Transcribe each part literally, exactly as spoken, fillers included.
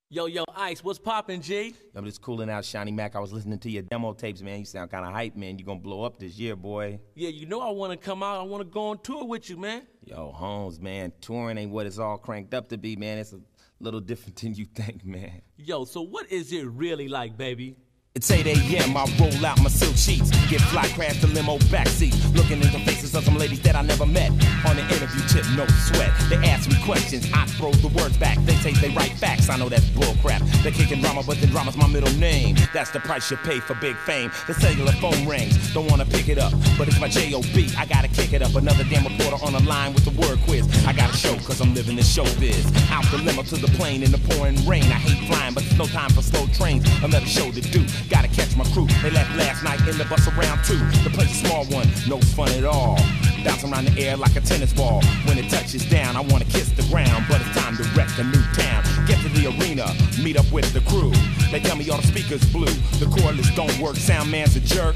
Yo, yo, Ice, what's poppin', G? I'm just cooling out, Shiny Mac. I was listening to your demo tapes, man. You sound kind of hype, man. You gonna blow up this year, boy. Yeah, you know I want to come out. I want to go on tour with you, man. Yo, Holmes, man, touring ain't what it's all cranked up to be, man. It's a little different than you think, man. Yo, so what is it really like, baby? It's eight A M, I roll out my silk sheets, get fly, crash the limo backseat, looking in the faces of some ladies that I never met. On the interview tip, no sweat. They ask me questions, I throw the words back. They say they write facts, I know that's bullcrap. They're kicking drama, but the drama's my middle name. That's the price you pay for big fame. The cellular phone rings, don't wanna pick it up, but it's my J O B, I gotta kick it up. Another damn reporter on the line with the word quiz. I gotta show, cause I'm living this showbiz. Out the limo to the plane in the pouring rain. I hate flying, but there's no time for slow trains. Another show to do, gotta catch my crew. They left last night in the bus around two. The place is a small one, no fun at all. Bouncing around the air like a tennis ball. When it touches down, I wanna kiss the ground, but it's time to wreck a new town. Get to the arena, meet up with the crew. They tell me all the speakers blew. The cordless don't work, sound man's a jerk.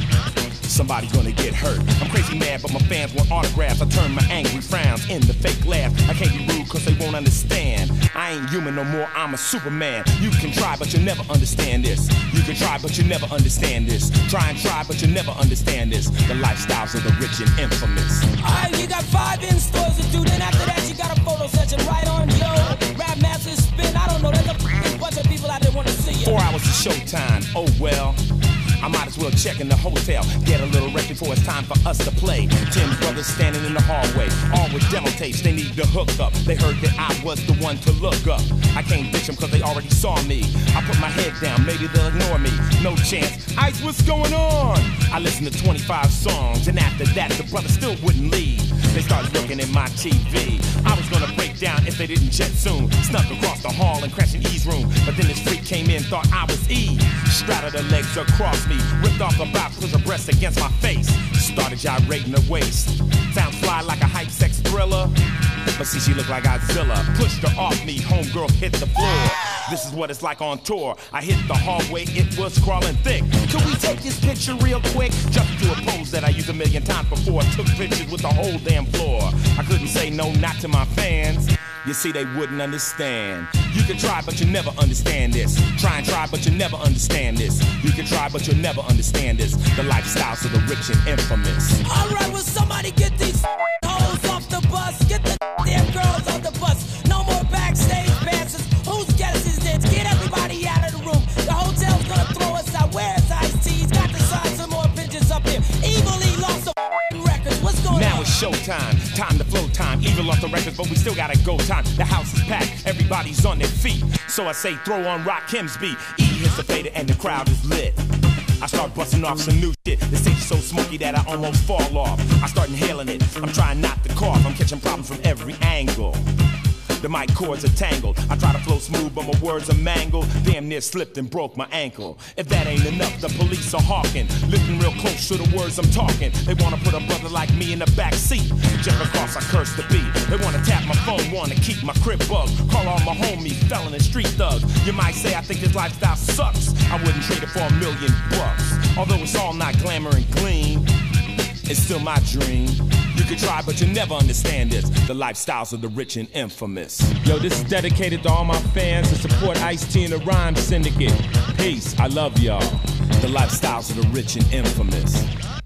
Somebody gonna get hurt. I'm crazy mad, but my fans want autographs. I turn my angry frowns into fake laugh. I can't be rude cause they won't understand. I ain't human no more, I'm a Superman. You can try, but you'll never understand this. You can try, but you'll never understand this. Try and try, but you'll never understand this. The lifestyles of the rich and infamous. Alright, you got five in stores to do. Then after that, you got a photo session right on, yo. Rap Masters spin, I don't know. There's a f***ing bunch of people out there wanna see you. Four hours of showtime, oh well. I might as well check in the hotel, get a little rest before it's time for us to play. Ten brothers standing in the hallway, all with demo tapes, they need to hook up. They heard that I was the one to look up. I can't ditch them cause they already saw me. I put my head down, maybe they'll ignore me. No chance, Ice, what's going on? I listened to twenty-five songs, and after that the brothers still wouldn't leave. They started looking at my T V. I was gonna break down if they didn't jet soon. Snuck across the hall and crashed in E's room. But then this freak came in, thought I was E. Straddled her legs across me, ripped off her box, pushed her breast against my face. Started gyrating her waist. Sounds fly like a hype sex thriller. But see, she looked like Godzilla. Pushed her off me, homegirl hit the floor. This is what it's like on tour. I hit the hallway, it was crawling thick. Could we take this picture real quick? Jumped into a pose that I used a million times before. Took pictures with the whole damn floor. I couldn't say no, not to my fans. You see, they wouldn't understand. You can try, but you never understand this. Try and try, but you never understand this. You can try, but you'll never understand this. The lifestyles of the rich and infamous. Alright, will somebody get these hoes off the bus? Get the damn girls off the bus. No more backstage passes. Whose guess is this? Get everybody out of the room. The hotel's gonna throw us out. Where's Ice-T? He's got to sign some more pictures up here. Evilly lost some records. What's going now on? Now it's showtime. Time to flow time. Evil lost the records, but we still gotta go time. The house is packed. Everybody's on their feet. So I say throw on Rakim's beat. E hits the fader and the crowd is lit. I start busting off some new shit. The stage's so smoky that I almost fall off. I start inhaling it. I'm trying not to cough. I'm catching problems from every angle. The mic cords are tangled. I try to flow smooth, but my words are mangled. Damn near slipped and broke my ankle. If that ain't enough, the police are hawking. Looking real close to the words I'm talking. They wanna put a brother like me in the back seat. Just because I curse the beat. They wanna tap my phone, wanna keep my crib bugged. Call all my homies, felon and street thugs. You might say I think this lifestyle sucks. I wouldn't trade it for a million bucks. Although it's all not glamour and gleam, it's still my dream. You can try, but you never understand this. The lifestyles of the rich and infamous. Yo, this is dedicated to all my fans that support Ice-T and the Rhyme Syndicate. Peace, I love y'all. The lifestyles of the rich and infamous.